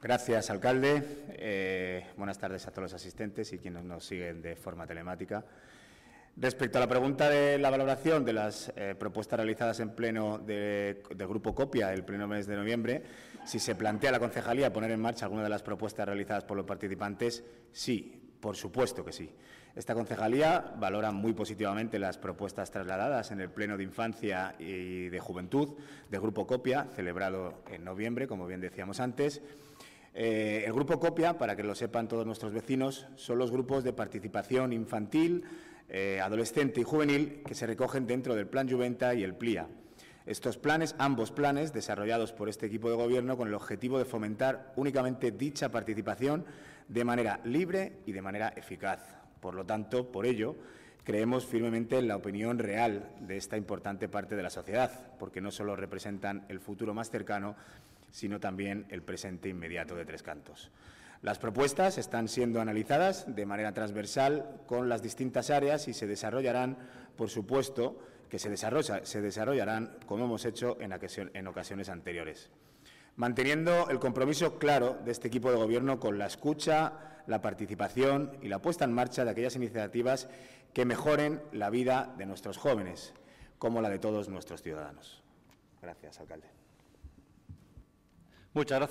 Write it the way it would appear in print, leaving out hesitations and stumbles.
Gracias, alcalde. Buenas tardes a todos los asistentes y quienes nos siguen de forma telemática. Respecto a la pregunta de la valoración de las propuestas realizadas en pleno del Grupo Copia el pleno mes de noviembre, si se plantea la concejalía poner en marcha alguna de las propuestas realizadas por los participantes, sí, por supuesto que sí. Esta concejalía valora muy positivamente las propuestas trasladadas en el pleno de infancia y de juventud del Grupo Copia, celebrado en noviembre, como bien decíamos antes. El Grupo Copia, para que lo sepan todos nuestros vecinos, son los grupos de participación infantil, adolescente y juvenil que se recogen dentro del Plan Juventa y el PLIA. Estos planes, ambos planes, desarrollados por este equipo de Gobierno con el objetivo de fomentar únicamente dicha participación de manera libre y de manera eficaz. Por lo tanto, por ello, creemos firmemente en la opinión real de esta importante parte de la sociedad, porque no solo representan el futuro más cercano, sino también el presente inmediato de Tres Cantos. Las propuestas están siendo analizadas de manera transversal con las distintas áreas y se desarrollarán, por supuesto, que se desarrollarán como hemos hecho en ocasiones anteriores, manteniendo el compromiso claro de este equipo de Gobierno con la escucha, la participación y la puesta en marcha de aquellas iniciativas que mejoren la vida de nuestros jóvenes, como la de todos nuestros ciudadanos. Gracias, alcalde. Muchas gracias.